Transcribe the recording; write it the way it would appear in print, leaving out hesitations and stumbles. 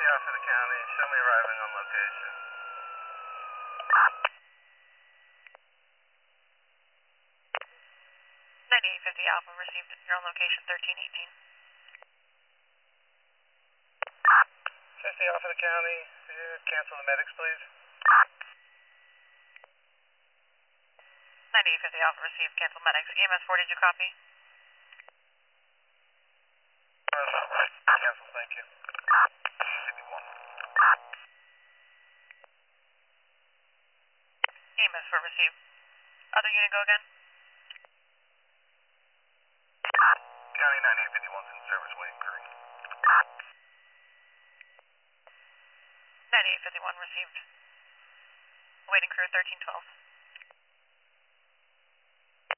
off of the county. Show me arriving on location. 9850 Alpha received at your own location 1318. 50 off of the county. Cancel the medics, please. 9850 Alpha received, cancel medics. EMS 4, did you copy? Cancel, thank you. 51. EMS 4 received. Other unit, go again? County 9851's in service, waiting green. 9851 received. Waiting crew 1312.